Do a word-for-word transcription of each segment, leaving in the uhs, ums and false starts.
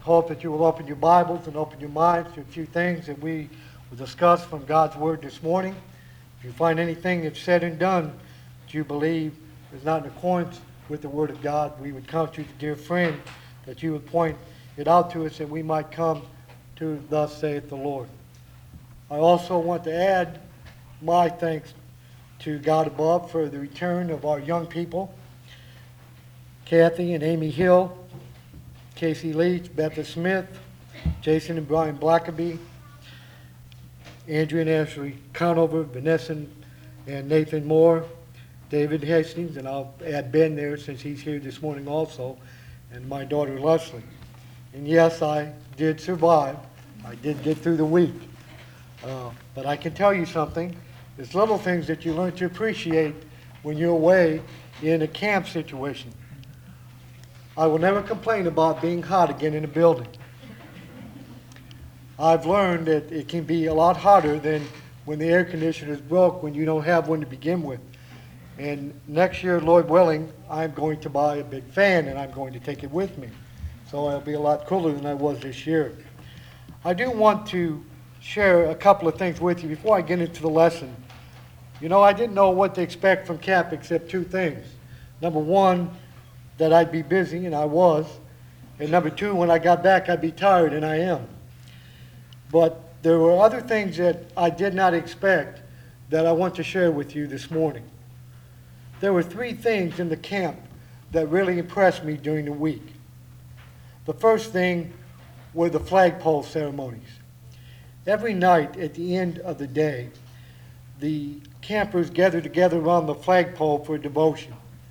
hope that you will open your Bibles and open your minds to a few things that we will discuss from God's Word this morning. If you find anything that's said and done that you believe is not in accordance with the Word of God, we would count you, dear friend, that you would point it out to us and we might come to thus saith the Lord. I also want to add my thanks to God above for the return of our young people, Kathy and Amy Hill, Casey Leach, Betha Smith, Jason and Brian Blackaby, Andrew and Ashley Conover, Vanessa and Nathan Moore, David Hastings, and I'll add Ben there since he's here this morning also, and my daughter Leslie. And yes, I did survive. I did get through the week. Uh, but I can tell you something. There's little things that you learn to appreciate when you're away in a camp situation. I will never complain about being hot again in a building. I've learned that it can be a lot hotter than when the air conditioner is broke when you don't have one to begin with. And next year, Lord willing, I'm going to buy a big fan and I'm going to take it with me. So I'll be a lot cooler than I was this year. I do want to share a couple of things with you before I get into the lesson. You know, I didn't know what to expect from camp except two things. Number one, that I'd be busy, and I was. And number two, when I got back, I'd be tired, and I am. But there were other things that I did not expect that I want to share with you this morning. There were three things in the camp that really impressed me during the week. The first thing were the flagpole ceremonies. Every night at the end of the day, the campers gather together around the flagpole for devotion.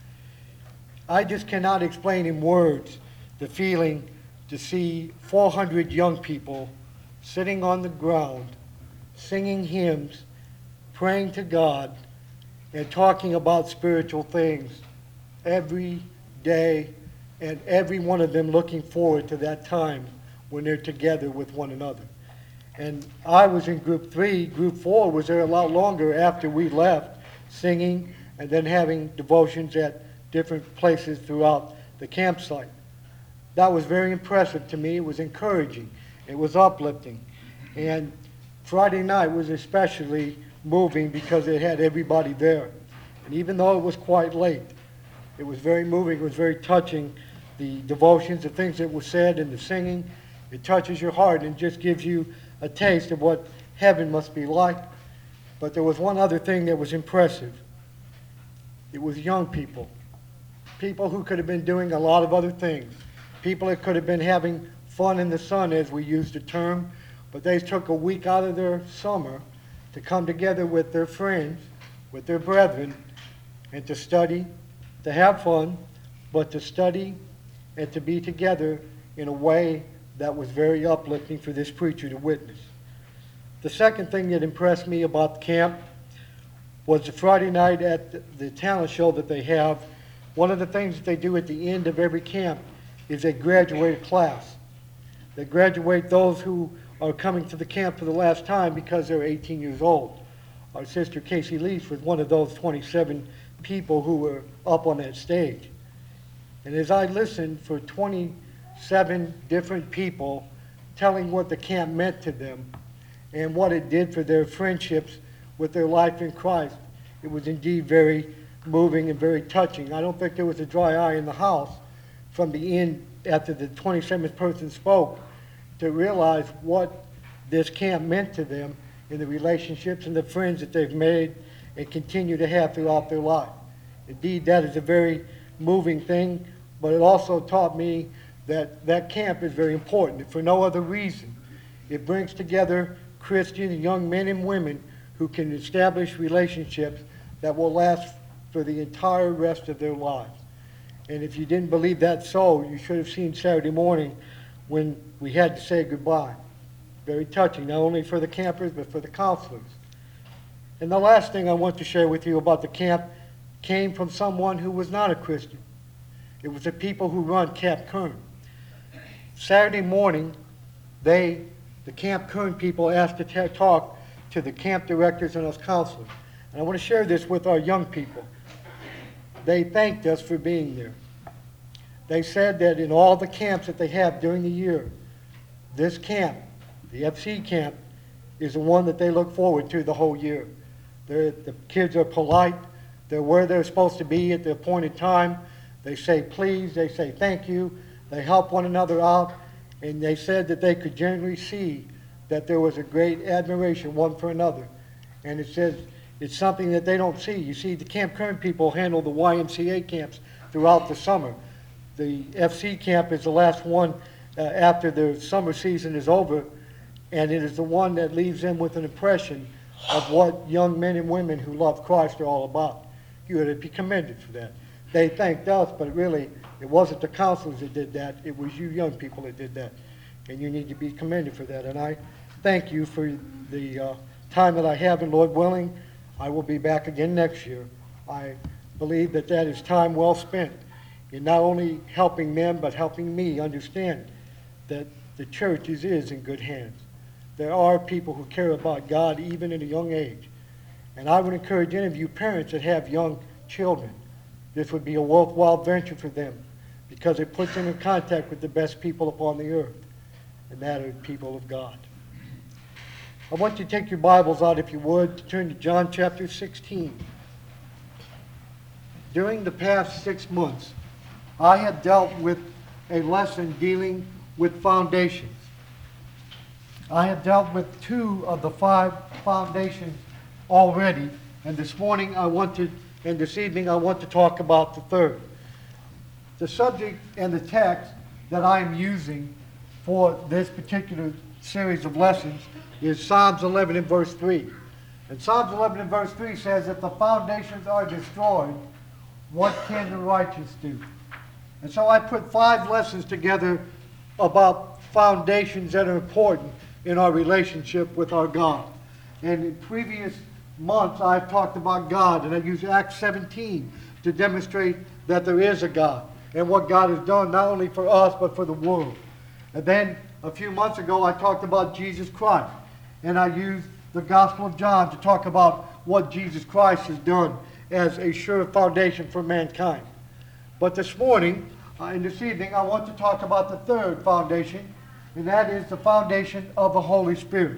I just cannot explain in words the feeling to see four hundred young people sitting on the ground, singing hymns, praying to God, and talking about spiritual things every day, and every one of them looking forward to that time when they're together with one another. And I was in group three. Group four was there a lot longer after we left, singing and then having devotions at different places throughout the campsite. That was very impressive to me. It was encouraging. It was uplifting. And Friday night was especially moving because it had everybody there. And even though it was quite late, it was very moving. It was very touching. The devotions, the things that were said, and the singing, it touches your heart and just gives you a taste of what heaven must be like. But there was one other thing that was impressive. It was young people. People who could have been doing a lot of other things. People that could have been having fun in the sun, as we use the term, but they took a week out of their summer to come together with their friends, with their brethren, and to study, to have fun, but to study and to be together in a way that was very uplifting for this preacher to witness. The second thing that impressed me about the camp was the Friday night at the, the talent show that they have. One of the things that they do at the end of every camp is they graduate a class. They graduate those who are coming to the camp for the last time because they're eighteen years old. Our sister Casey Leach was one of those twenty-seven people who were up on that stage. And as I listened for twenty-seven different people telling what the camp meant to them and what it did for their friendships with their life in Christ, it was indeed very moving and very touching. I don't think there was a dry eye in the house from the end after the twenty-seventh person spoke to realize what this camp meant to them in the relationships and the friends that they've made and continue to have throughout their life. Indeed, that is a very moving thing, but it also taught me that that camp is very important, if for no other reason. It brings together Christian young men and women who can establish relationships that will last for the entire rest of their lives. And if you didn't believe that so, you should have seen Saturday morning when we had to say goodbye. Very touching, not only for the campers, but for the counselors. And the last thing I want to share with you about the camp came from someone who was not a Christian. It was the people who run Camp Kern. Saturday morning, they, the Camp Kern people, asked to t- talk to the camp directors and us counselors. And I want to share this with our young people. They thanked us for being there. They said that in all the camps that they have during the year, this camp, the F C camp, is the one that they look forward to the whole year. They're, the kids are polite. They're where they're supposed to be at the appointed time. They say please. They say thank you. They help one another out. And they said that they could generally see that there was a great admiration one for another. And it says it's something that they don't see. You see, the Camp Kern people handle the Y M C A camps throughout the summer. The F C camp is the last one uh, after the summer season is over, and it is the one that leaves them with an impression of what young men and women who love Christ are all about. You ought to be commended for that. They thanked us, but really, it wasn't the counselors that did that. It was you young people that did that. And you need to be commended for that. And I thank you for the uh, time that I have, and Lord willing, I will be back again next year. I believe that that is time well spent in not only helping them, but helping me understand that the church is, is in good hands. There are people who care about God even at a young age. And I would encourage any of you parents that have young children, this would be a worthwhile venture for them because it puts them in contact with the best people upon the earth, and that are people of God. I want you to take your Bibles out, if you would, to turn to John chapter sixteen. During the past six months, I have dealt with a lesson dealing with foundations. I have dealt with two of the five foundations already, and this morning I want to, and this evening I want to talk about the third. The subject and the text that I am using for this particular series of lessons is Psalms eleven and verse three. And Psalms eleven and verse three says, if the foundations are destroyed, what can the righteous do? And so I put five lessons together about foundations that are important in our relationship with our God. And in previous months, I've talked about God, and I use Acts seventeen to demonstrate that there is a God and what God has done not only for us, but for the world. And then a few months ago, I talked about Jesus Christ, and I used the Gospel of John to talk about what Jesus Christ has done as a sure foundation for mankind. But this morning, uh, and this evening, I want to talk about the third foundation, and that is the foundation of the Holy Spirit.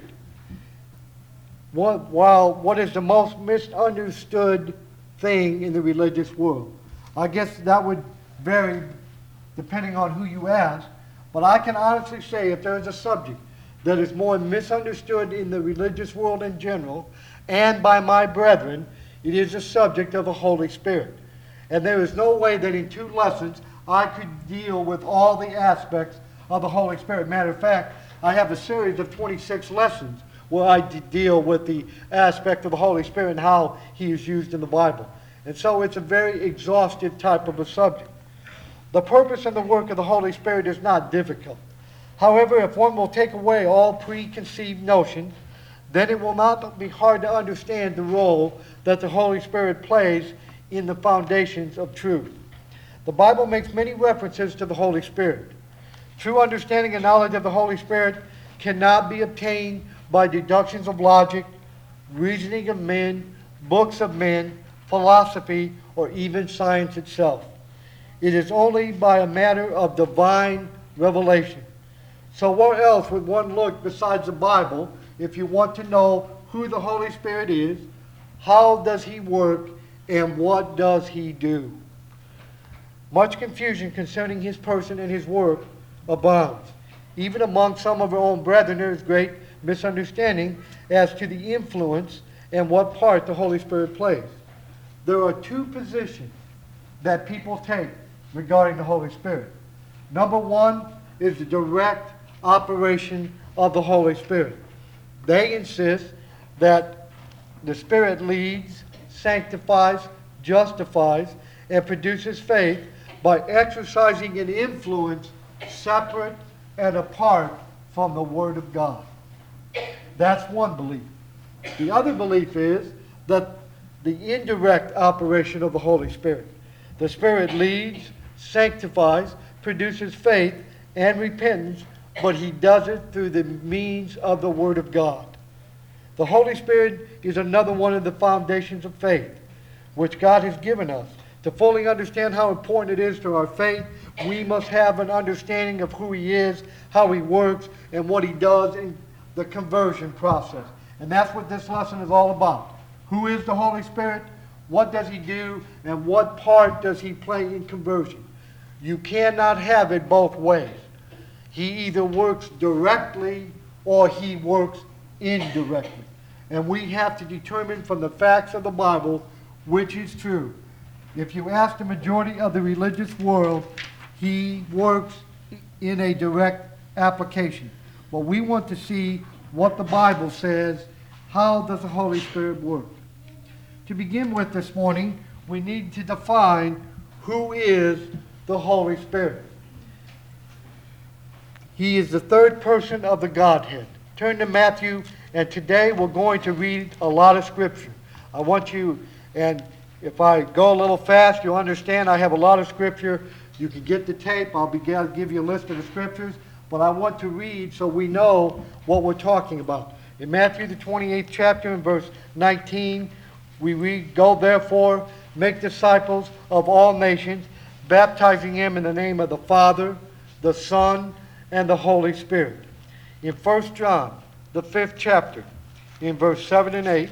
What, while what is the most misunderstood thing in the religious world? I guess that would vary depending on who you ask, but I can honestly say if there is a subject that is more misunderstood in the religious world in general and by my brethren, it is the subject of the Holy Spirit. And there is no way that in two lessons I could deal with all the aspects of the Holy Spirit. Matter of fact, I have a series of twenty-six lessons where I d- deal with the aspect of the Holy Spirit and how He is used in the Bible. And so it's a very exhaustive type of a subject. The purpose and the work of the Holy Spirit is not difficult. However, if one will take away all preconceived notions, then it will not be hard to understand the role that the Holy Spirit plays in the foundations of truth. The Bible makes many references to the Holy Spirit. True understanding and knowledge of the Holy Spirit cannot be obtained by deductions of logic, reasoning of men, books of men, philosophy, or even science itself. It is only by a matter of divine revelation. So where else would one look besides the Bible if you want to know who the Holy Spirit is, how does He work, and what does He do? Much confusion concerning His person and His work abounds. Even among some of our own brethren, there is great misunderstanding as to the influence and what part the Holy Spirit plays. There are two positions that people take regarding the Holy Spirit. Number one is the direct operation of the Holy Spirit. They insist that the Spirit leads, sanctifies, justifies, and produces faith by exercising an influence separate and apart from the Word of God. That's one belief. The other belief is that the indirect operation of the Holy Spirit. The Spirit leads, sanctifies, produces faith and repentance, but He does it through the means of the Word of God. The Holy Spirit is another one of the foundations of faith, which God has given us To fully understand how important it is to our faith, we must have an understanding of who He is, how He works, and what He does in the conversion process. And that's what this lesson is all about. Who is the Holy Spirit? What does He do? And what part does He play in conversion? You cannot have it both ways. He either works directly or He works indirectly. And we have to determine from the facts of the Bible which is true. If you ask the majority of the religious world, He works in a direct application. But we want to see what the Bible says. How does the Holy Spirit work? To begin with this morning, we need to define who is the Holy Spirit. He is the third person of the Godhead. Turn to Matthew, and today we're going to read a lot of Scripture. I want you, and if I go a little fast, you'll understand I have a lot of Scripture. You can get the tape. I'll, be, I'll give you a list of the Scriptures. But I want to read so we know what we're talking about. In Matthew, the twenty-eighth chapter, in verse nineteen, we read, "Go therefore, make disciples of all nations, baptizing them in the name of the Father, the Son, and the Holy Spirit." In First John, the fifth chapter, in verse seven and eight,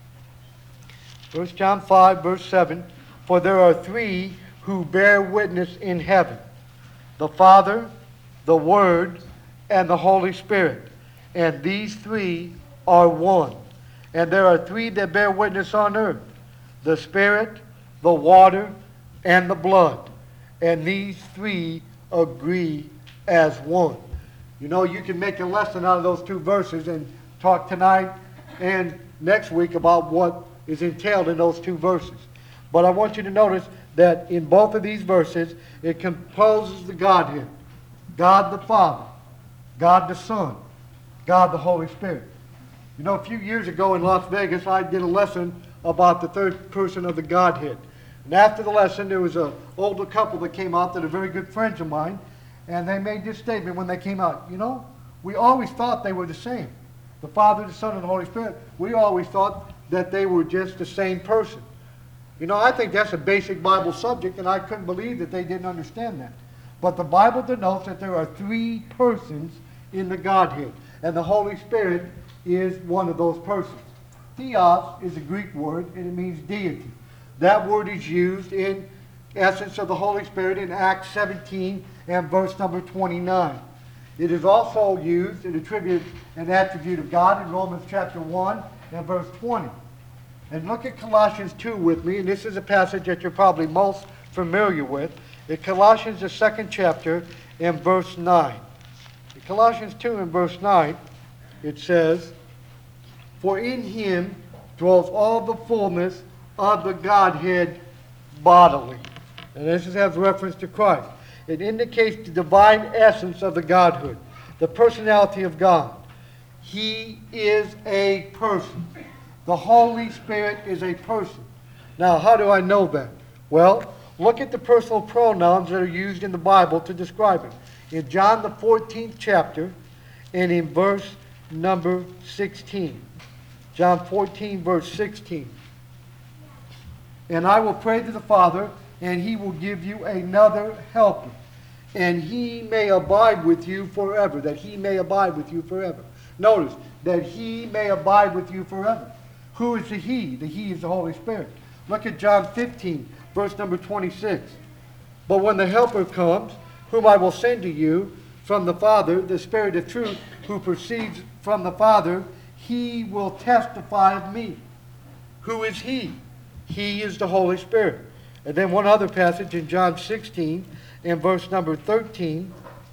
First John five, verse seven, "For there are three who bear witness in heaven, the Father, the Word, and the Holy Spirit. And these three are one. And there are three that bear witness on earth, the Spirit, the water, and the blood. And these three agree as one." You know, you can make a lesson out of those two verses and talk tonight and next week about what is entailed in those two verses. But I want you to notice that in both of these verses, it composes the Godhead. God the Father, God the Son, God the Holy Spirit. You know, a few years ago in Las Vegas, I did a lesson about the third person of the Godhead. And after the lesson, there was an older couple that came out that are very good friends of mine, and they made this statement when they came out. You know, we always thought they were the same. The Father, the Son, and the Holy Spirit. We always thought that they were just the same person. You know, I think that's a basic Bible subject, and I couldn't believe that they didn't understand that. But the Bible denotes that there are three persons in the Godhead, and the Holy Spirit is one of those persons. Theos is a Greek word, and it means deity. That word is used in essence of the Holy Spirit in Acts seventeen and verse number twenty-nine. It is also used and attributed an attribute of God in Romans chapter one and verse twenty. And look at Colossians two with me, and this is a passage that you're probably most familiar with. In Colossians, the second chapter, and verse nine. In Colossians two and verse nine, it says, "For in Him dwells all the fullness of the Godhead bodily." And this has reference to Christ. It indicates the divine essence of the Godhood, the personality of God. He is a person. The Holy Spirit is a person. Now, how do I know that? Well, look at the personal pronouns that are used in the Bible to describe it. In John the fourteenth chapter and in verse number sixteen. John fourteen, verse sixteen. "And I will pray to the Father, and He will give you another helper, and He may abide with you forever." That He may abide with you forever. Notice, that He may abide with you forever. Who is the He? The He is the Holy Spirit. Look at John fifteen, verse number twenty-six. "But when the Helper comes, whom I will send to you from the Father, the Spirit of truth, who proceeds from the Father, He will testify of me." Who is He? He is the Holy Spirit. And then one other passage in John sixteen and verse number thirteen.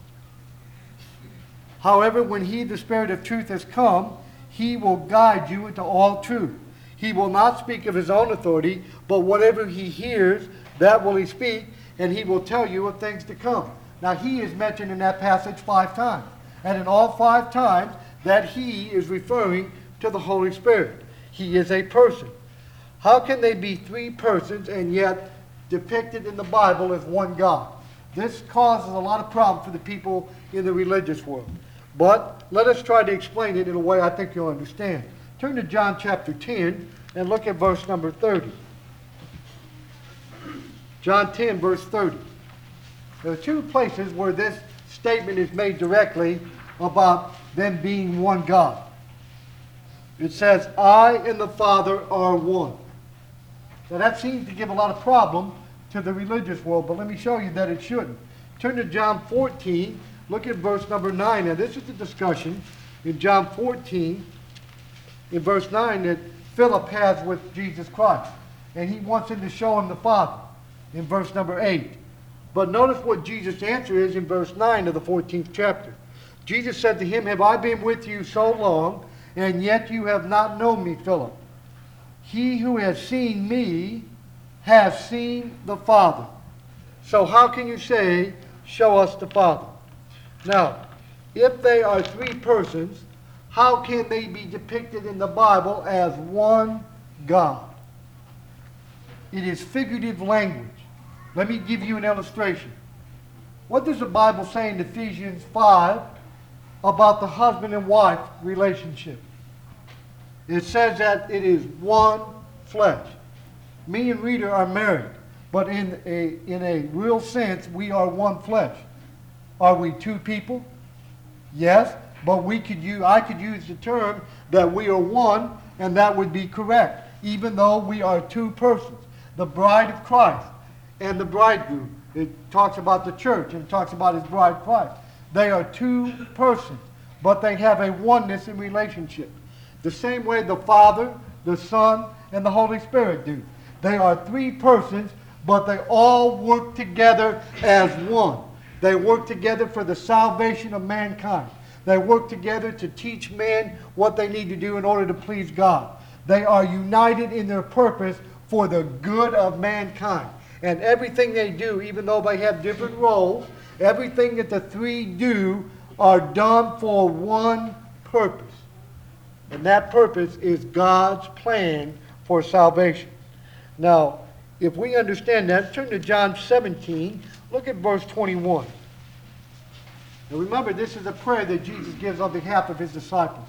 "However, when He, the Spirit of truth, has come, He will guide you into all truth. He will not speak of His own authority, but whatever He hears, that will He speak, and He will tell you of things to come." Now, He is mentioned in that passage five times. And in all five times, that He is referring to the Holy Spirit. He is a person. How can they be three persons and yet depicted in the Bible as one God? This causes a lot of problems for the people in the religious world. But let us try to explain it in a way I think you'll understand. Turn to John chapter ten and look at verse number thirty. John ten, verse thirty. There are two places where this statement is made directly about them being one God. It says, I and the Father are one. Now that seems to give a lot of problem to the religious world, but let me show you that it shouldn't. Turn to John fourteen, look at verse number nine. Now this is the discussion in John fourteen, in verse nine, that Philip has with Jesus Christ. And he wants him to show him the Father in verse number eight. But notice what Jesus' answer is in verse nine of the fourteenth chapter. Jesus said to him, have I been with you so long, and yet you have not known me, Philip? He who has seen me has seen the Father. So how can you say, show us the Father? Now, if they are three persons, how can they be depicted in the Bible as one God? It is figurative language. Let me give you an illustration. What does the Bible say in Ephesians five about the husband and wife relationship? It says that it is one flesh. Me and Rita are married, but in a, in a real sense, we are one flesh. Are we two people? Yes, but we could use, I could use the term that we are one, and that would be correct, even though we are two persons. The bride of Christ and the bridegroom. It talks about the church and it talks about his bride Christ. They are two persons, but they have a oneness in relationship. The same way the Father, the Son, and the Holy Spirit do. They are three persons, but they all work together as one. They work together for the salvation of mankind. They work together to teach men what they need to do in order to please God. They are united in their purpose for the good of mankind. And everything they do, even though they have different roles, everything that the three do are done for one purpose. And that purpose is God's plan for salvation. Now, if we understand that, turn to John seventeen, look at verse twenty-one. Now remember, this is a prayer that Jesus gives on behalf of his disciples.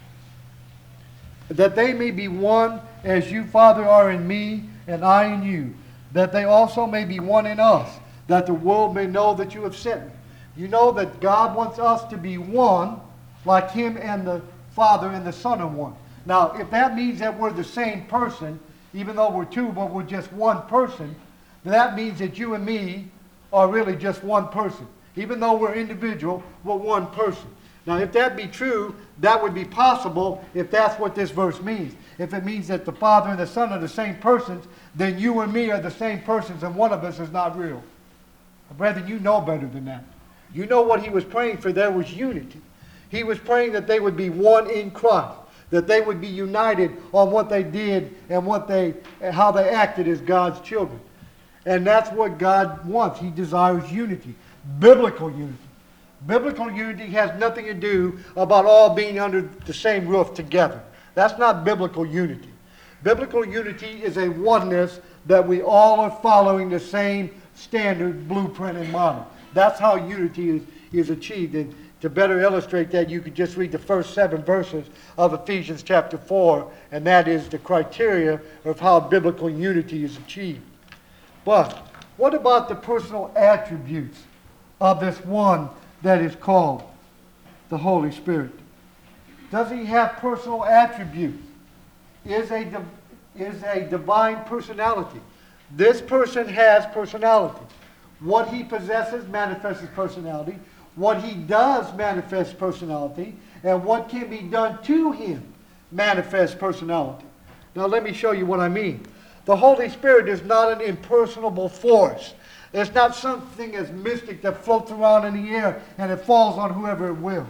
That they may be one as you, Father, are in me, and I in you. That they also may be one in us, that the world may know that you have sent me. You know that God wants us to be one, like him and the Father and the Son are one. Now, if that means that we're the same person, even though we're two, but we're just one person, then that means that you and me are really just one person. Even though we're individual, we're one person. Now, if that be true, that would be possible if that's what this verse means. If it means that the Father and the Son are the same persons, then you and me are the same persons, and one of us is not real. Brethren, you know better than that. You know what he was praying for there was unity. He was praying that they would be one in Christ, that they would be united on what they did and what they, how they acted as God's children. And that's what God wants. He desires unity, biblical unity. Biblical unity has nothing to do about all being under the same roof together. That's not biblical unity. Biblical unity is a oneness that we all are following the same standard, blueprint, and model. That's how unity is, is achieved. And to better illustrate that, you could just read the first seven verses of Ephesians chapter four, and that is the criteria of how biblical unity is achieved. But what about the personal attributes of this one that is called the Holy Spirit? Does he have personal attributes? Is a, is a divine personality. This person has personality. What he possesses manifests his personality. What he does manifests personality. And what can be done to him manifests personality. Now let me show you what I mean. The Holy Spirit is not an impersonable force. It's not something as mystic that floats around in the air and it falls on whoever it will.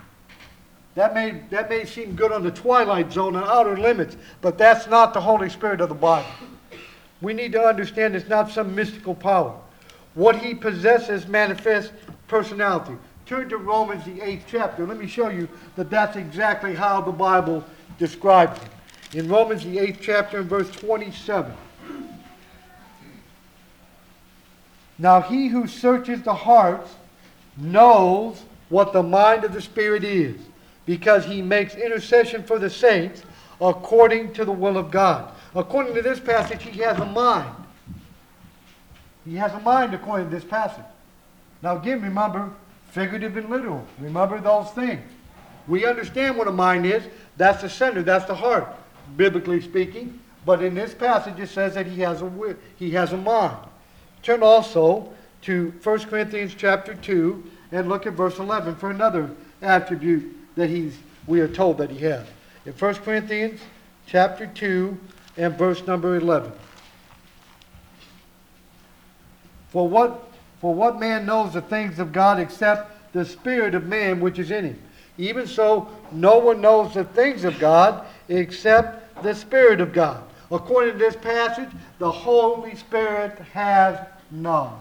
That may, that may seem good on the twilight zone and outer limits, but that's not the Holy Spirit of the Bible. We need to understand it's not some mystical power. What he possesses manifests personality. Turn to Romans, the eighth chapter. Let me show you that that's exactly how the Bible describes it. In Romans, the eighth chapter, in verse twenty-seven. Now he who searches the hearts knows what the mind of the Spirit is, because he makes intercession for the saints according to the will of God. According to this passage, he has a mind. He has a mind according to this passage. Now again, remember, figurative and literal. Remember those things. We understand what a mind is. That's the center. That's the heart, biblically speaking. But in this passage, it says that he has a will, he has a mind. Turn also to First Corinthians chapter two and look at verse eleven for another attribute that he's, we are told that he has. In First Corinthians chapter two and verse number eleven. For what, for what man knows the things of God except the spirit of man which is in him? Even so, no one knows the things of God except the Spirit of God. According to this passage, the Holy Spirit has knowledge.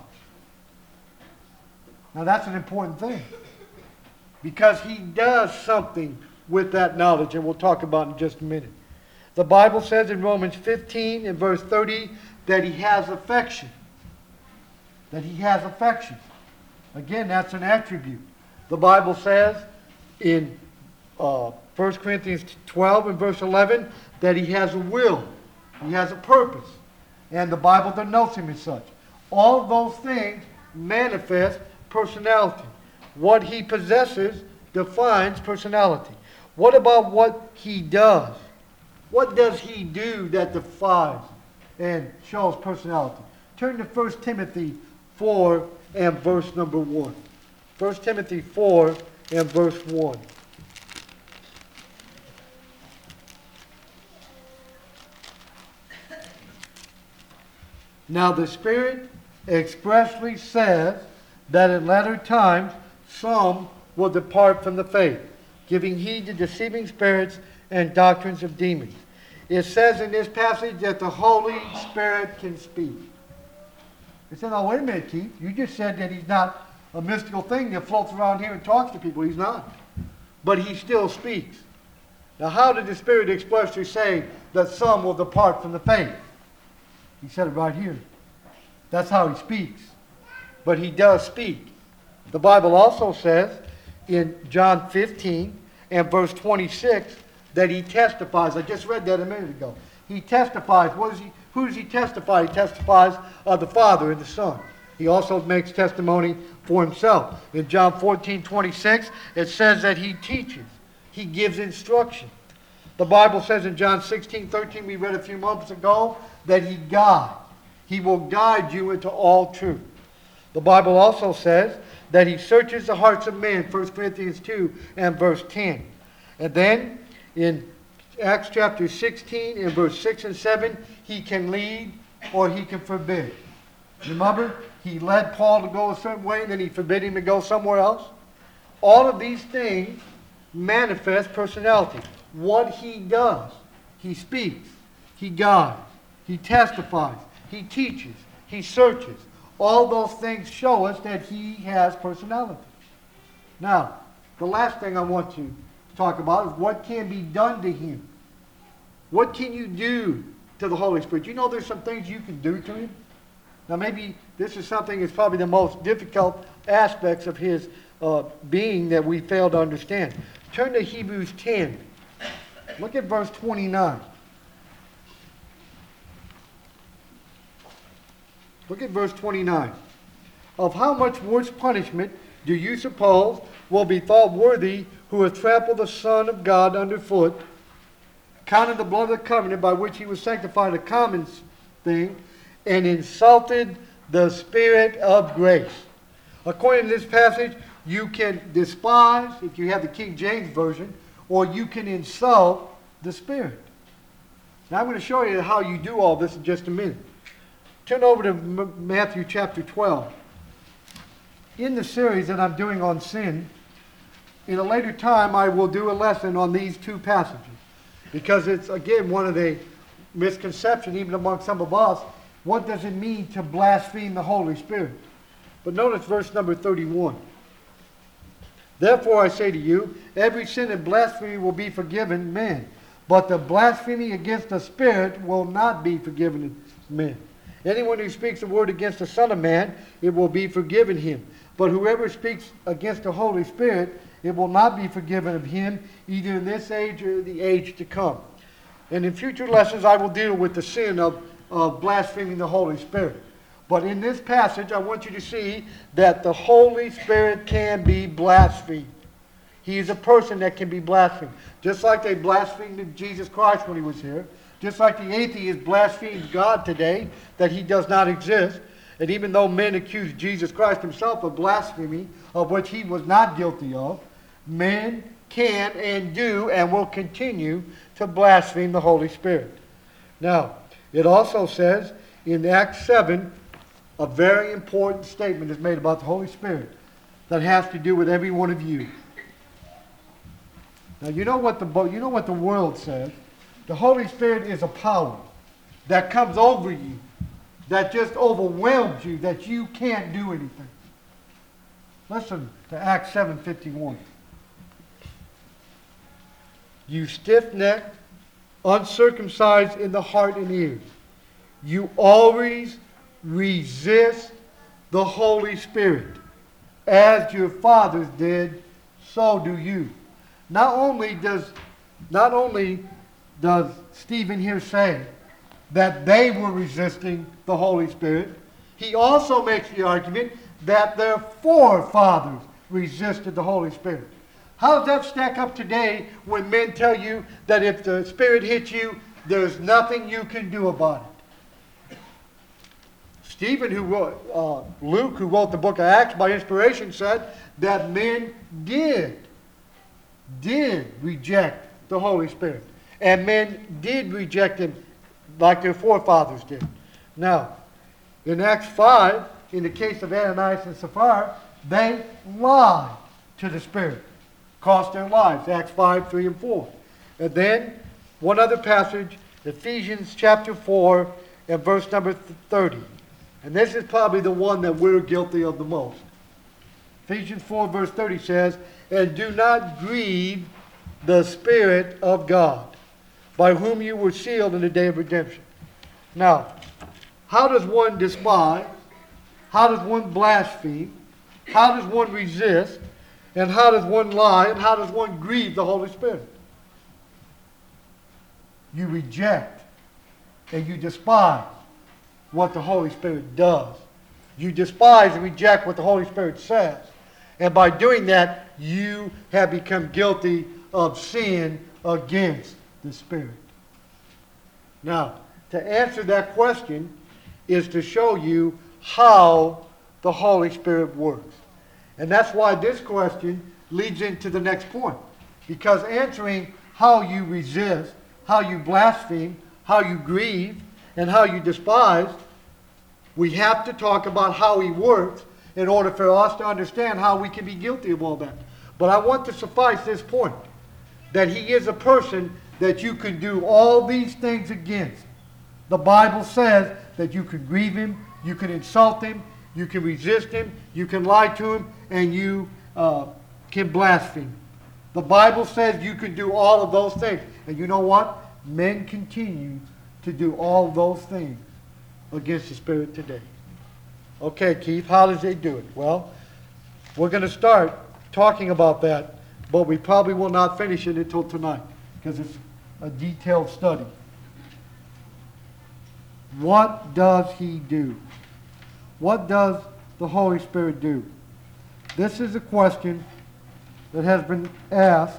Now that's an important thing, because he does something with that knowledge, and we'll talk about it in just a minute. The Bible says in Romans fifteen and verse thirty that he has affection. That he has affection. Again, that's an attribute. The Bible says in uh, First Corinthians twelve and verse eleven that he has a will. He has a purpose. And the Bible denotes him as such. All of those things manifest personality. What he possesses defines personality. What about what he does? What does he do that defines and shows personality? Turn to First Timothy four and verse number one. First Timothy four and verse one. Now the Spirit expressly says that in latter times some will depart from the faith, giving heed to deceiving spirits and doctrines of demons. It says in this passage that the Holy Spirit can speak. It said, "Oh, wait a minute, Keith. You just said that he's not a mystical thing that floats around here and talks to people." He's not. But he still speaks. Now, how did the Spirit expressly say that some will depart from the faith? He said it right here. That's how he speaks. But he does speak. The Bible also says in John fifteen and verse twenty-six that he testifies. I just read that a minute ago. He testifies. What is he? Who does he testify? He testifies of the Father and the Son. He also makes testimony for himself. In John fourteen twenty-six, it says that he teaches. He gives instruction. The Bible says in John sixteen thirteen, we read a few moments ago, that he guides. He will guide you into all truth. The Bible also says that he searches the hearts of men, First Corinthians two and verse ten. And then in Acts chapter sixteen and verse six and seven, he can lead or he can forbid. Remember, he led Paul to go a certain way and then he forbid him to go somewhere else. All of these things manifest personality. What he does, he speaks, he guides, he testifies, he teaches, he searches. All those things show us that he has personality. Now, the last thing I want to talk about is what can be done to him. What can you do to the Holy Spirit? You know there's some things you can do to him? Now maybe this is something that's probably the most difficult aspects of his uh, being that we fail to understand. Turn to Hebrews ten. Look at verse twenty-nine. Look at verse twenty-nine. Of how much worse punishment do you suppose will be thought worthy who have trampled the Son of God underfoot, counted the blood of the covenant by which he was sanctified a common thing, and insulted the Spirit of grace? According to this passage, you can despise, if you have the King James Version, or you can insult the Spirit. Now I'm going to show you how you do all this in just a minute. Turn over to M- Matthew chapter twelve. In the series that I'm doing on sin, in a later time I will do a lesson on these two passages, because it's, again, one of the misconceptions, even among some of us. What does it mean to blaspheme the Holy Spirit? But notice verse number thirty-one. Therefore I say to you, every sin and blasphemy will be forgiven men, but the blasphemy against the Spirit will not be forgiven men. Anyone who speaks a word against the Son of Man, it will be forgiven him. But whoever speaks against the Holy Spirit, it will not be forgiven of him, either in this age or the age to come. And in future lessons, I will deal with the sin of, of blaspheming the Holy Spirit. But in this passage, I want you to see that the Holy Spirit can be blasphemed. He is a person that can be blasphemed. Just like they blasphemed Jesus Christ when he was here. Just like the atheist blasphemes God today, that he does not exist. And even though men accuse Jesus Christ himself of blasphemy, of which he was not guilty of, men can and do and will continue to blaspheme the Holy Spirit. Now, it also says in Acts seven, a very important statement is made about the Holy Spirit that has to do with every one of you. Now, you know what the, you know what the world says. The Holy Spirit is a power that comes over you, that just overwhelms you, that you can't do anything. Listen to Acts seven fifty-one. You stiff-necked, uncircumcised in the heart and ears, you always resist the Holy Spirit. As your fathers did, so do you. Not only does, not only does Stephen here say that they were resisting the Holy Spirit, he also makes the argument that their forefathers resisted the Holy Spirit. How does that stack up today when men tell you that if the Spirit hits you, there's nothing you can do about it? Stephen, who wrote, uh, Luke, who wrote the book of Acts by inspiration, said that men did, did reject the Holy Spirit. And men did reject him like their forefathers did. Now, in Acts five, in the case of Ananias and Sapphira, they lied to the Spirit. Cost their lives. Acts five, three, and four. And then, one other passage, Ephesians chapter four, and verse number thirty. And this is probably the one that we're guilty of the most. Ephesians four, verse thirty says, and do not grieve the Spirit of God, by whom you were sealed in the day of redemption. Now, how does one despise? How does one blaspheme? How does one resist? And how does one lie? And how does one grieve the Holy Spirit? You reject and you despise what the Holy Spirit does. You despise and reject what the Holy Spirit says. And by doing that, you have become guilty of sin against the Spirit. Now, to answer that question is to show you how the Holy Spirit works. And that's why this question leads into the next point. Because answering how you resist, how you blaspheme, how you grieve, and how you despise, we have to talk about how he works in order for us to understand how we can be guilty of all that. But I want to suffice this point, that he is a person that you can do all these things against. The Bible says that you can grieve him, you can insult him, you can resist him, you can lie to him, and you uh, can blaspheme. The Bible says you can do all of those things. And you know what? Men continue to do all those things against the Spirit today. Okay, Keith, how does they do it? Well, we're going to start talking about that, but we probably will not finish it until tonight because it's a detailed study. What does he do? What does the Holy Spirit do? This is a question that has been asked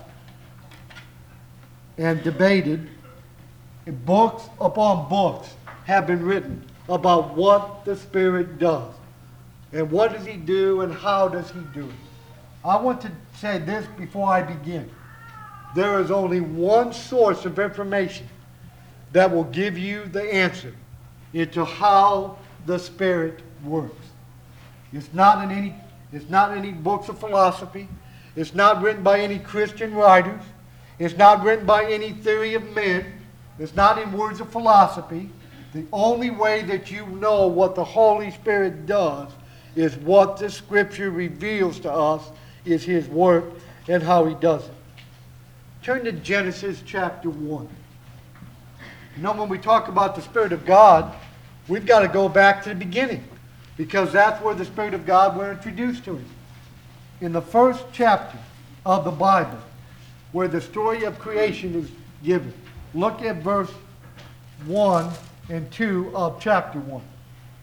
and debated. Books upon books have been written about what the Spirit does. And what does he do and how does he do it? I want to say this before I begin. There is only one source of information that will give you the answer into how the Spirit works. It's not in any, it's not in any books of philosophy. It's not written by any Christian writers. It's not written by any theory of men. It's not in words of philosophy. The only way that you know what the Holy Spirit does is what the Scripture reveals to us is his work and how he does it. Turn to Genesis chapter one. You know, when we talk about the Spirit of God, we've got to go back to the beginning because that's where the Spirit of God were introduced to him. In the first chapter of the Bible, where the story of creation is given, look at verse one and two of chapter one.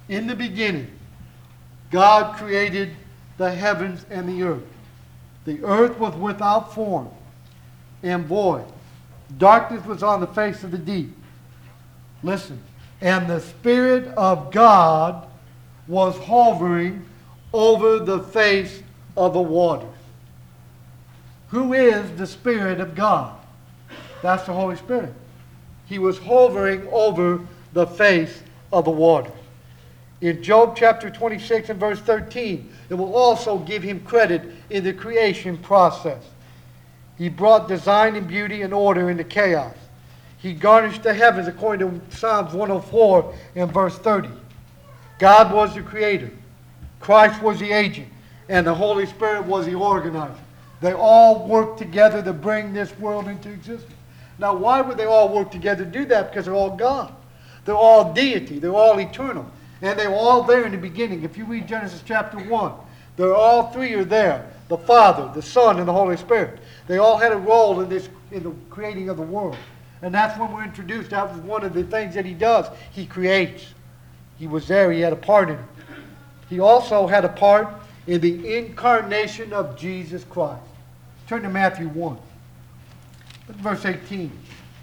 In the beginning, God created the heavens and the earth. The earth was without form and void. Darkness was on the face of the deep. Listen. And the Spirit of God was hovering over the face of the waters. Who is the Spirit of God? That's the Holy Spirit. He was hovering over the face of the waters. In Job chapter twenty-six and verse thirteen, it will also give him credit in the creation process. He brought design and beauty and order into chaos. He garnished the heavens according to Psalms one oh four and verse thirty. God was the creator. Christ was the agent. And the Holy Spirit was the organizer. They all worked together to bring this world into existence. Now, why would they all work together to do that? Because they're all God. They're all deity. They're all eternal. And they were all there in the beginning. If you read Genesis chapter one, they're all three are there. The Father, the Son, and the Holy Spirit. They all had a role in this, in the creating of the world. And that's when we're introduced. That was one of the things that he does. He creates. He was there. He had a part in it. He also had a part in the incarnation of Jesus Christ. Turn to Matthew one. Look at verse eighteen.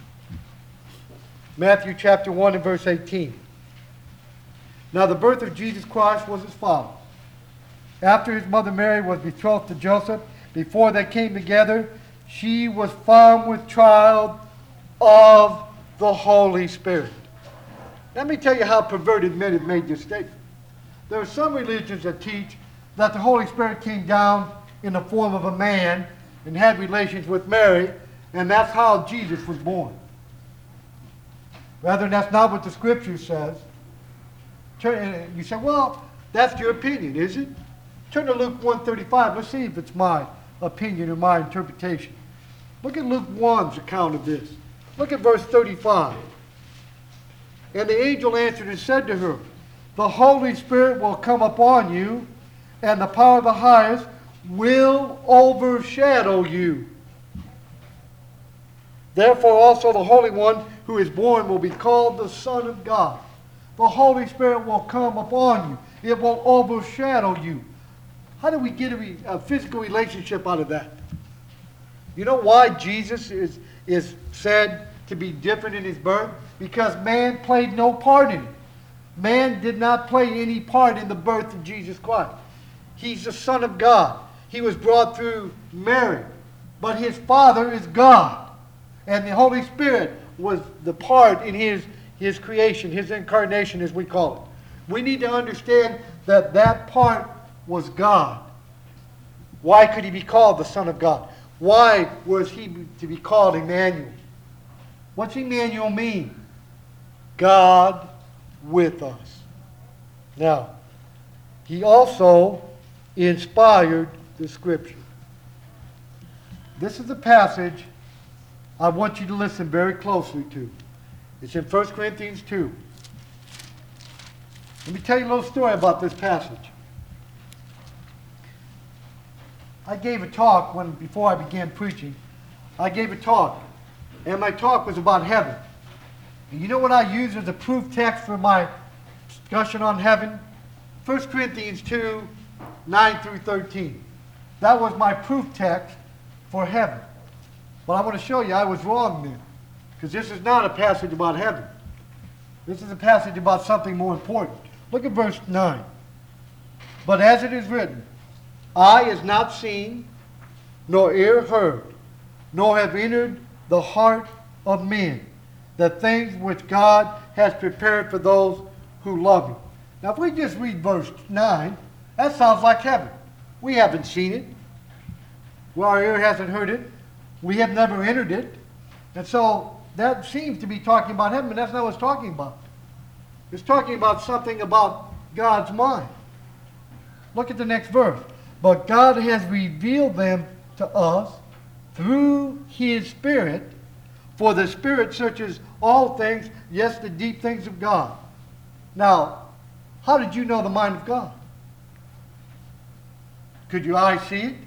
Matthew chapter one and verse eighteen. Now the birth of Jesus Christ was as follows. After his mother Mary was betrothed to Joseph, before they came together, she was found with child of the Holy Spirit. Let me tell you how perverted men have made this statement. There are some religions that teach that the Holy Spirit came down in the form of a man and had relations with Mary, and that's how Jesus was born. Rather, that's not what the Scripture says. You say, well, that's your opinion, is it? Turn to Luke one thirty-five. Let's see if it's my opinion or my interpretation. Look at Luke one's account of this. Look at verse thirty-five. And the angel answered and said to her, the Holy Spirit will come upon you, and the power of the highest will overshadow you. Therefore also the Holy One who is born will be called the Son of God. The Holy Spirit will come upon you. It will overshadow you. How do we get a, a physical relationship out of that? You know why Jesus is, is said to be different in his birth? Because man played no part in it. Man did not play any part in the birth of Jesus Christ. He's the Son of God. He was brought through Mary. But his Father is God. And the Holy Spirit was the part in his, his creation, his incarnation as we call it. We need to understand that that part was God. Why could he be called the Son of God? Why was he to be called Emmanuel? What's Emmanuel mean? God with us. Now, he also inspired the Scripture. This is a passage I want you to listen very closely to. It's in First Corinthians two. Let me tell you a little story about this passage. I gave a talk when before I began preaching. I gave a talk, and my talk was about heaven. And you know what I used as a proof text for my discussion on heaven? First Corinthians two, nine through thirteen. That was my proof text for heaven. But I want to show you I was wrong then. Because this is not a passage about heaven. This is a passage about something more important. Look at verse nine. But as it is written, eye is not seen, nor ear heard, nor have entered the heart of men, the things which God has prepared for those who love him. Now if we just read verse nine, that sounds like heaven. We haven't seen it. Well, our ear hasn't heard it. We have never entered it. And so that seems to be talking about heaven, but that's not what it's talking about. It's talking about something about God's mind. Look at the next verse. But God has revealed them to us through his Spirit, for the Spirit searches all things, yes, the deep things of God. Now, how did you know the mind of God? Could your eye see it?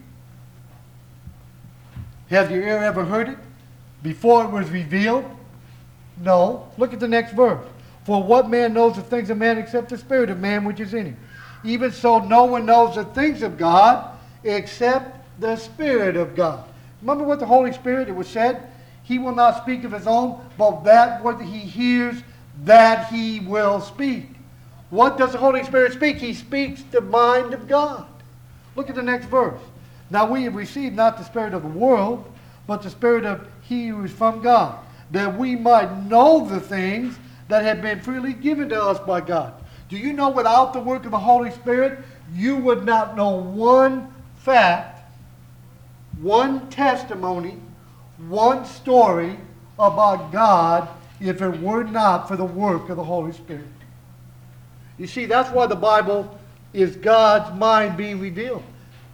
Have your ear ever heard it before it was revealed? No. Look at the next verse. For what man knows the things of man except the spirit of man which is in him? Even so, no one knows the things of God except the Spirit of God. Remember what the Holy Spirit, it was said, he will not speak of his own, but that what he hears, that he will speak. What does the Holy Spirit speak? He speaks the mind of God. Look at the next verse. Now we have received not the spirit of the world, but the Spirit of he who is from God, that we might know the things that have been freely given to us by God. Do you know without the work of the Holy Spirit, you would not know one fact, one testimony, one story about God if it were not for the work of the Holy Spirit? You see, that's why the Bible is God's mind being revealed.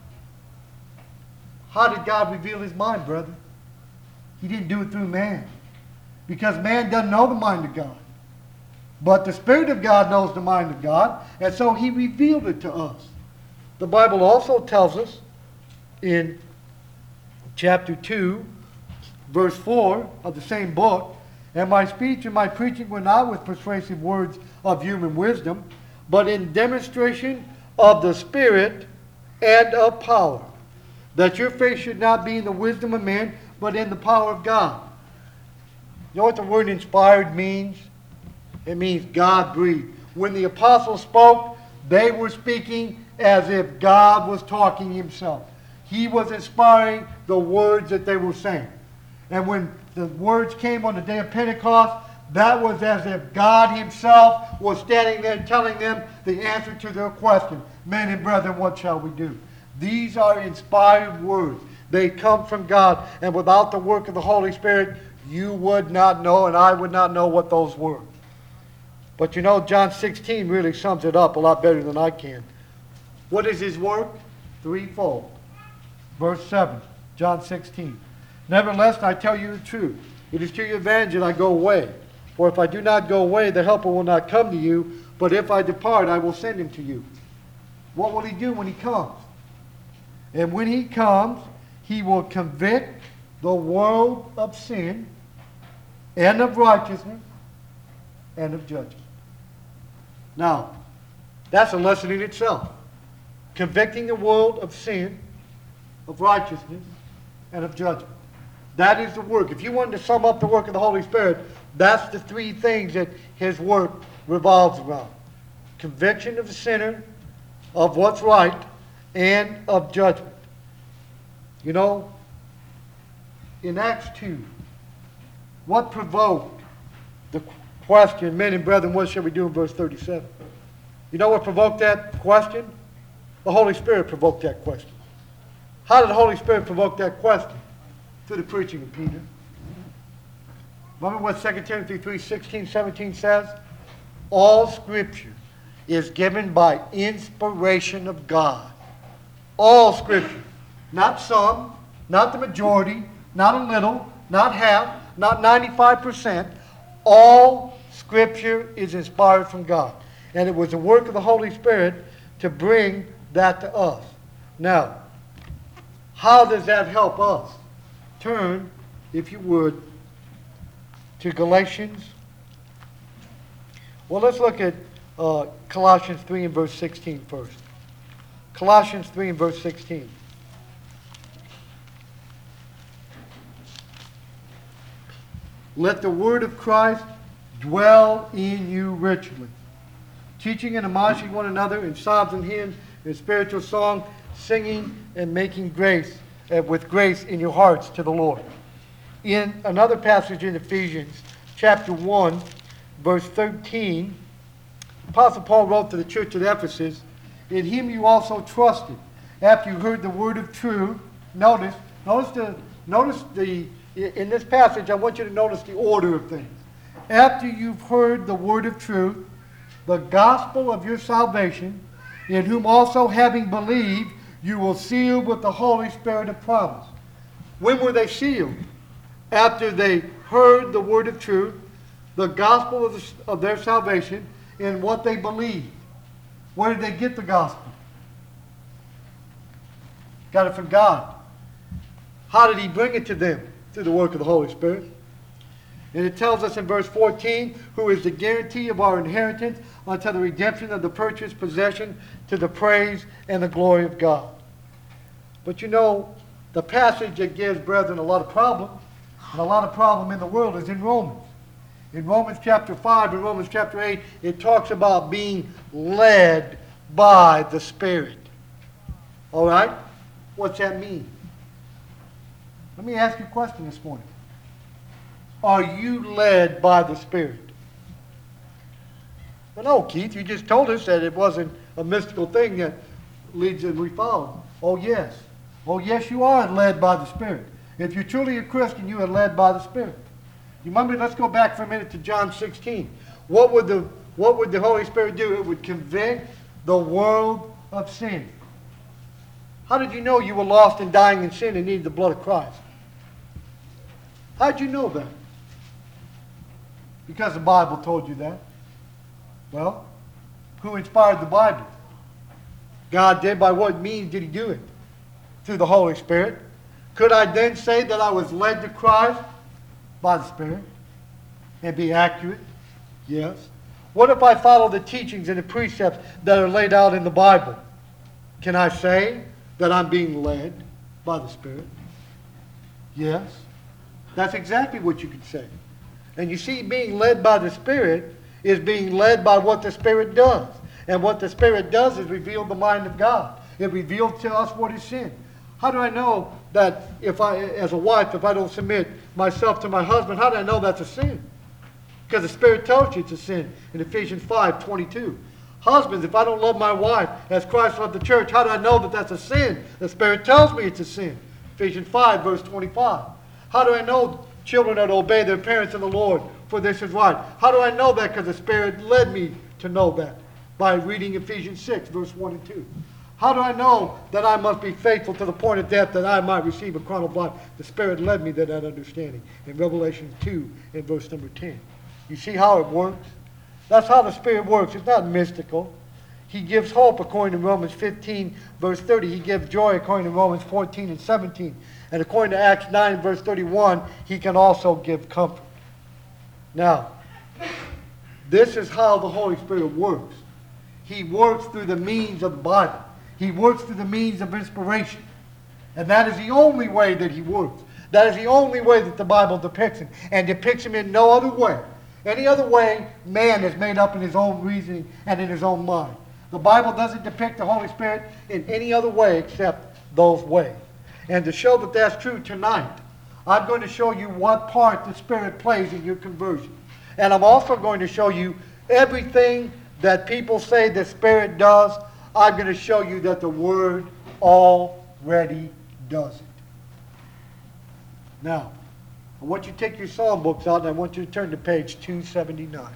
How did God reveal his mind, brother? He didn't do it through man, because man doesn't know the mind of God. But the Spirit of God knows the mind of God, and so he revealed it to us. The Bible also tells us in chapter two, verse four of the same book, and my speech and my preaching were not with persuasive words of human wisdom, but in demonstration of the Spirit and of power, that your faith should not be in the wisdom of man, but in the power of God. You know what the word inspired means? It means God breathed. When the apostles spoke, they were speaking as if God was talking himself. He was inspiring the words that they were saying. And when the words came on the day of Pentecost, that was as if God himself was standing there telling them the answer to their question. Men and brethren, what shall we do? These are inspired words. They come from God. And without the work of the Holy Spirit, you would not know, and I would not know what those were. But you know, John sixteen really sums it up a lot better than I can. What is his work? Threefold. Verse seven, John sixteen. Nevertheless, I tell you the truth. It is to your advantage that I go away. For if I do not go away, the Helper will not come to you. But if I depart, I will send him to you. What will he do when he comes? And when he comes, he will convict the world of sin and of righteousness and of judgment. Now, that's a lesson in itself. Convicting the world of sin, of righteousness, and of judgment. That is the work. If you wanted to sum up the work of the Holy Spirit, that's the three things that his work revolves around. Conviction of the sinner, of what's right, and of judgment. You know, in Acts two, what provoked the question, men and brethren, what shall we do in verse thirty-seven? You know what provoked that question? The Holy Spirit provoked that question. How did the Holy Spirit provoke that question? Through the preaching of Peter. Remember what Second Timothy three, sixteen, seventeen says? All Scripture is given by inspiration of God. All Scripture. Not some, not the majority, not a little, not half, not ninety-five percent. All Scripture is inspired from God. And it was the work of the Holy Spirit to bring that to us. Now, how does that help us? Turn, if you would, to Galatians. Well, let's look at uh, Colossians three and verse sixteen first. Colossians three and verse sixteen. Let the word of Christ dwell in you richly, teaching and admonishing one another in psalms and hymns and spiritual song, singing and making grace uh, with grace in your hearts to the Lord. In another passage in Ephesians chapter one, verse thirteen, Apostle Paul wrote to the church at Ephesus, in him you also trusted, after you heard the word of truth. Notice, notice the, notice the, in this passage, I want you to notice the order of things. After you've heard the word of truth, the gospel of your salvation, in whom also having believed, you will seal with the Holy Spirit of promise. When were they sealed? After they heard the word of truth, the gospel of, the, of their salvation, and what they believed. Where did they get the gospel? Got it from God. How did he bring it to them? Through the work of the Holy Spirit. And it tells us in verse fourteen, who is the guarantee of our inheritance unto the redemption of the purchased possession, to the praise and the glory of God. But you know, the passage that gives brethren a lot of problem, and a lot of problem in the world, is in Romans. In Romans chapter five and Romans chapter eight, it talks about being led by the Spirit. All right? What's that mean? Let me ask you a question this morning. Are you led by the Spirit? Well, no, Keith, you just told us that it wasn't a mystical thing that leads and we follow. Oh, yes. Oh, yes, you are led by the Spirit. If you're truly a Christian, you are led by the Spirit. You remember, let's go back for a minute to John sixteen. What would the, what would the Holy Spirit do? It would convict the world of sin. How did you know you were lost and dying in sin and needed the blood of Christ? How did you know that? Because the Bible told you that. Well, who inspired the Bible? God did. By what means did he do it? Through the Holy Spirit. Could I then say that I was led to Christ? By the Spirit. And be accurate? Yes. What if I follow the teachings and the precepts that are laid out in the Bible? Can I say that I'm being led by the Spirit? Yes. That's exactly what you could say. And you see, being led by the Spirit is being led by what the Spirit does. And what the Spirit does is reveal the mind of God. It reveals to us what is sin. How do I know that if I, as a wife, if I don't submit myself to my husband, how do I know that's a sin? Because the Spirit tells you it's a sin in Ephesians five twenty-two. Husbands, if I don't love my wife as Christ loved the church, how do I know that that's a sin? The Spirit tells me it's a sin. Ephesians five verse twenty-five. How do I know children are to obey their parents in the Lord, for this is right? How do I know that? Because the Spirit led me to know that by reading Ephesians six verse one and two. How do I know that I must be faithful to the point of death that I might receive a crown of life? The Spirit led me to that understanding in Revelation two and verse number ten. You see how it works? That's how the Spirit works. It's not mystical. He gives hope according to Romans fifteen verse thirty. He gives joy according to Romans fourteen and seventeen. And according to Acts nine verse thirty-one, he can also give comfort. Now, this is how the Holy Spirit works. He works through the means of the Bible. He works through the means of inspiration. And that is the only way that he works. That is the only way that the Bible depicts him. And depicts him in no other way. Any other way, man is made up in his own reasoning and in his own mind. The Bible doesn't depict the Holy Spirit in any other way except those ways. And to show that that's true tonight, I'm going to show you what part the Spirit plays in your conversion. And I'm also going to show you everything that people say the Spirit does. I'm going to show you that the Word already does it. Now, I want you to take your psalm books out and I want you to turn to page two seventy-nine.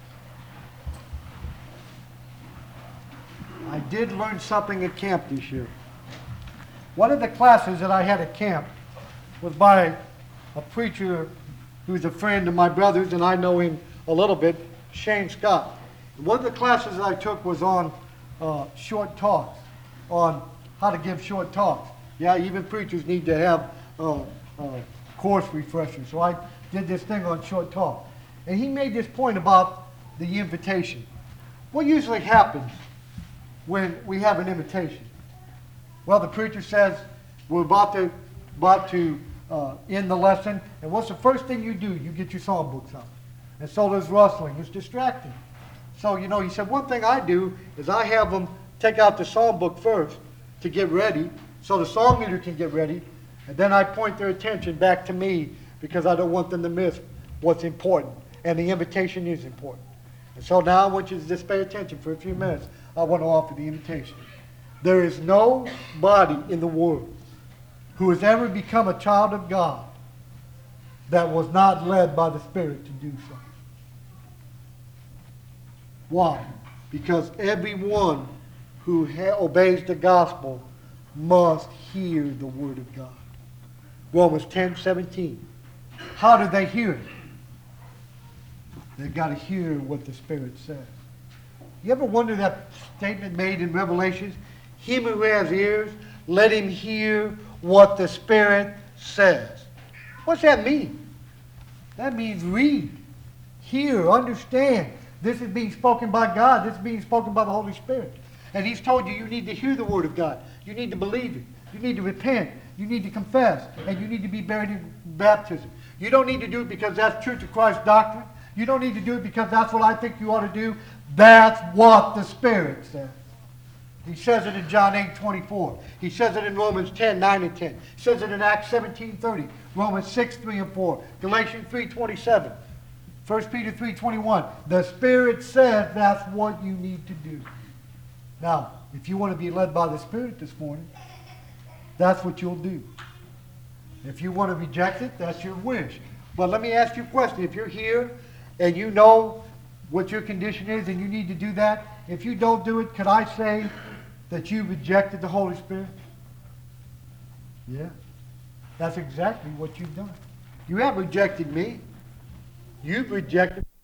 I did learn something at camp this year. One of the classes that I had at camp was by a preacher who's a friend of my brother's, and I know him a little bit, Shane Scott. And one of the classes that I took was on uh, short talks, on how to give short talks. Yeah, even preachers need to have uh, uh, course refreshers. So I did this thing on short talk. And he made this point about the invitation. What usually happens when we have an invitation? Well, the preacher says, we're about to, about to uh, end the lesson, and what's the first thing you do? You get your psalm books out. And so there's rustling. It's distracting. So, you know, he said, one thing I do is I have them take out the psalm book first to get ready, so the psalm leader can get ready, and then I point their attention back to me because I don't want them to miss what's important. And the invitation is important. And so now I want you to just pay attention for a few minutes. I want to offer the invitation. There is nobody in the world who has ever become a child of God that was not led by the Spirit to do so. Why? Because everyone who ha- obeys the gospel must hear the word of God. Romans ten seventeen. How do they hear it? They've got to hear what the Spirit says. You ever wonder that statement made in Revelations? Him who has ears, let him hear what the Spirit says. What's that mean? That means read, hear, understand. This is being spoken by God. This is being spoken by the Holy Spirit. And he's told you you need to hear the word of God. You need to believe it. You need to repent. You need to confess. And you need to be buried in baptism. You don't need to do it because that's Church of Christ doctrine. You don't need to do it because that's what I think you ought to do. That's what the Spirit says. He says it in John eight twenty-four. He says it in Romans ten, nine and ten. He says it in Acts seventeen thirty. Romans six, three and four. Galatians three twenty-seven. First Peter three twenty-one. The Spirit says that's what you need to do. Now, if you want to be led by the Spirit this morning, that's what you'll do. If you want to reject it, that's your wish. But let me ask you a question. If you're here and you know what your condition is and you need to do that, if you don't do it, could I say that you rejected the Holy Spirit? Yeah. That's exactly what you've done. You haven't rejected me. You've rejected